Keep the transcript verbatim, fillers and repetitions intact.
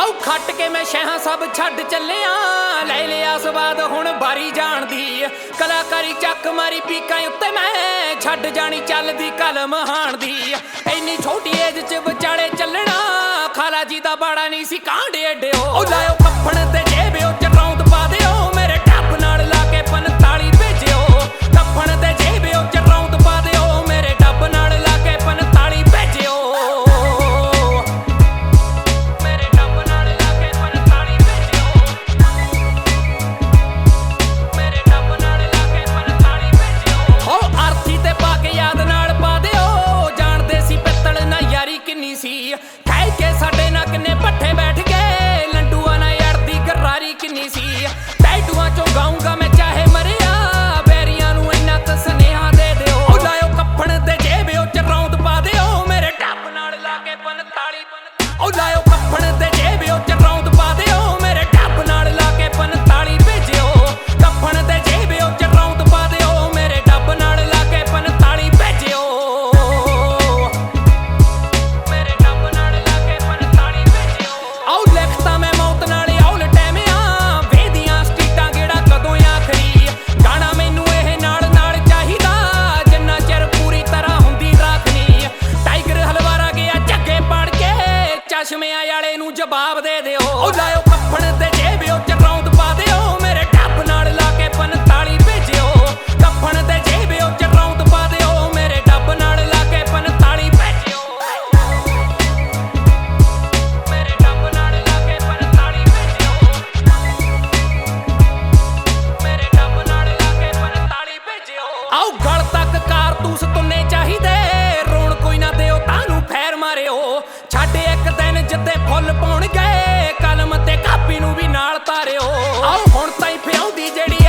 ਆਓ ਖੱਟ ਕੇ ਮੈਂ ਸ਼ਹਿਆਂ ਸਭ ਛੱਡ ਚੱਲਿਆ ਲੈ ਲਿਆ ਸਵਾਦ ਹੁਣ ਬਾਰੀ ਜਾਣ ਦੀ ਕਲਾਕਾਰੀ ਚੱਕ ਮਾਰੀ ਪੀਕਾਂ ਉੱਤੇ ਮੈਂ ਛੱਡ ਜਾਣੀ ਚੱਲਦੀ ਕਲਮ ਹਾਣ ਦੀ ਇੰਨੀ ਛੋਟੀ ਏਜ ਚ ਵਿਚਾਲੇ ਚੱਲਣਾ ਖਾਲਾ ਜੀ ਦਾ ਬਾੜਾ ਨਹੀਂ ਸੀ ਕਾਂਡੇ ਏਡਿਓ ਉਹ ਲਾਇਓ ਕੱਫਣ ਤੇ ਜੇਬਿਓ ਚ ਰੌਂਦ ਪਾ ਦਿਓ ਮੇਰੇ ਟੱਬ ਨਾਲ ਲਾ ਕੇ ਪੰਤਾਲੀ ਭੇਜਿਓ ਕੱਫਣ ਤੇ ਜੇਬਿਓ ਚ ਰੌਂਦ ਪਾ ਦਿਓ ਮੇਰੇ ਟੱਬ ਨਾਲ ਲਾ ਕੇ ਪੰਤਾਲੀ ਭੇਜਿਓ ਕਹਿ ਕੇ ਸਾਡੇ ਨਾਲ ਕਿੰਨੇ ਪੱਠੇ ਬੈਠ ਗਏ ਲੰਡੂਆਂ ਨਾਲ ਯੜਦੀ ਗਰਾਰੀ ਕਿੰਨੀ ਸੀ ਟੈਟੂਆਂ ਚੋਂ ਗਾਉਂਗਾ ਮੈਂ ਚਾਹੇ ਮਰਿਆ ਬੈਰੀਆਂ ਨੂੰ ਇੰਨਾ ਕੁ ਸੁਨੇਹਾ ਦੇ ਦਿਓ ਉਹ ਲਾਇਓ ਕੱਫਣ ਤੇ ਜੇਬਿਓ ਚ ਰੌਂਦ ਪਾ ਦਿਓ ਮੇਰੇ ਟੱਬ ਨਾਲ ਲਾ ਕੇ ਪੰਤਾਲੀ ਉਹ ਲਾਇਓ ਕੱਫਣ ਤੇ ਜੇਬਿਓ ਚ ਰੌਂਦ ਪਾ ਦਿਓ ਮੇਰੇ ਟੱਬ ਨਾਲ ਲਾ ਕੇ ਪੰਤਾਲੀ ਭੇਜਿਓ ਕੱਫਣ ਤੇ ਜੇਬਿਓ ਚ ਰੌਂਦ ਪਾ ਦਿਓ ਮੇਰੇ ਟੱਬ ਨਾਲ ਲਾ ਕੇ ਪੰਤਾਲੀ ਭੇਜਿਓ ਚਸ਼ਮਿਆਂ ਵਾਲੇ ਨੂੰ ਜਵਾਬ ਦੇ ਦਿਓ ਉਹ ਲਾਇਓ ਕੱਫਣ ਤੇ ਜੇਬਿਓ ਚ ਰੌਂਦ ਪਾ ਦਿਓ ਮੇਰੇ ਟੱਬ ਨਾਲ ਲਾ ਕੇ ਪੰਤਾਲੀ ਭੇਜਿਓ ਕੱਫਣ ਤੇ ਜੇਬਿਓ ਚ ਰੌਂਦ ਪਾ ਦਿਓ ਮੇਰੇ ਟੱਬ ਨਾਲ ਲਾ ਕੇ ਪੰਤਾਲੀ ਭੇਜਿਓ ਮੇਰੇ ਟੱਬ ਨਾਲ ਲਾ ਕੇ ਪੰਤਾਲੀ ਭੇਜਿਓ ਮੇਰੇ ਟੱਬ ਨਾਲ ਲਾ ਕੇ ਪੰਤਾਲੀ ਭੇਜਿਓ ਆਓ ਗਲ ਤੱਕ ਕਾਰਤੂਸ ਤੁੰਨੇ ਚਾਹੀਦੇ ਰੋਣ ਕੋਈ ਨਾ ਦਿਓ ਤਾਨੂੰ ਫੈਰ ਮਾਰਿਓ ਛੱਡ ਇੱਕ ਦਿਨ ਜਿੱਤੇ ਫੁੱਲ ਪਾਉਣ ਗਏ ਕਲਮ ਤੇ ਕਾਪੀ ਨੂੰ ਵੀ ਨਾਲ ਤਾਰਿਓ ਆਓ ਹੁਣ ਤਾਈਂ ਫਿਆਉਂਦੀ ਜਿਹੜੀ